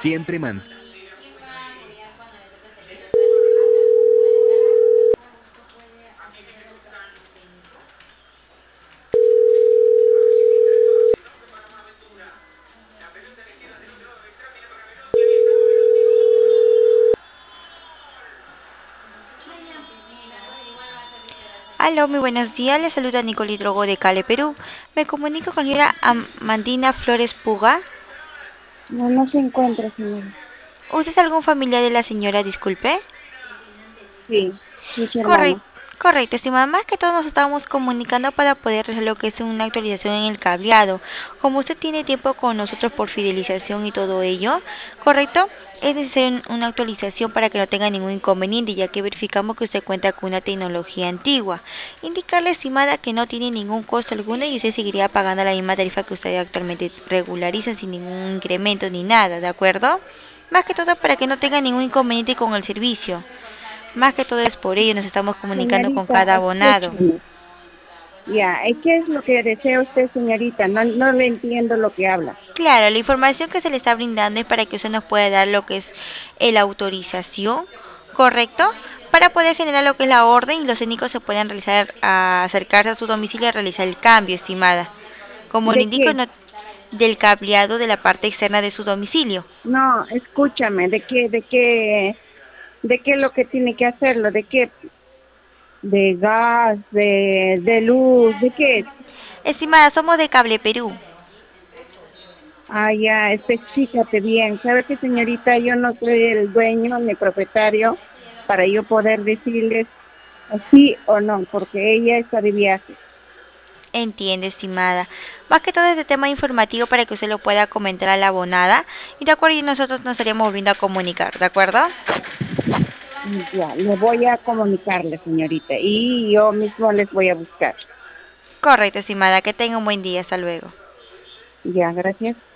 Siempre man... Aló, muy buenos días. Le saluda Nicole Drogo de Cale, Perú. Me comunico con la señora Amandina Flores Puga. No, no se encuentra, señora. ¿Usted es algún familiar de la señora? Disculpe. Sí, sí, su Correcto. hermana. Correcto, estimada. Más que todo nos estábamos comunicando para poder realizar lo que es una actualización en el cableado. Como usted tiene tiempo con nosotros por fidelización y todo ello, ¿correcto? Es necesario una actualización para que no tenga ningún inconveniente, ya que verificamos que usted cuenta con una tecnología antigua. Indicarle, estimada, que no tiene ningún costo alguno y usted seguiría pagando la misma tarifa que usted actualmente regulariza sin ningún incremento ni nada, ¿de acuerdo? Más que todo para que no tenga ningún inconveniente con el servicio. Más que todo es por ello nos estamos comunicando con Señorita, cada abonado. escúcheme. Ya, ¿qué es lo que desea usted, señorita? No, no le entiendo lo que habla. Claro, la información que se le está brindando es para que usted nos pueda dar lo que es la autorización, ¿correcto? Para poder generar lo que es la orden y los técnicos se puedan realizar, acercarse a su domicilio y realizar el cambio, estimada. Como le ¿De indico, qué? no, del cableado de la parte externa de su domicilio. No, escúchame, de qué es lo que tiene que hacerlo? ¿De qué? ¿De gas, de luz? ¿De qué es? Estimada, somos de Cable Perú. Ah, ya, específicate bien. ¿Sabe qué, señorita? Yo no soy el dueño ni propietario para yo poder decirles sí o no, porque ella está de viaje. Entiende, estimada. Más que todo este tema informativo para que usted lo pueda comentar a la abonada. Y de acuerdo, y nosotros nos estaríamos volviendo a comunicar, ¿de acuerdo? Ya, le voy a comunicarle, señorita, y yo mismo les voy a buscar. Correcto, estimada. Que tenga un buen día. Hasta luego. Ya, gracias.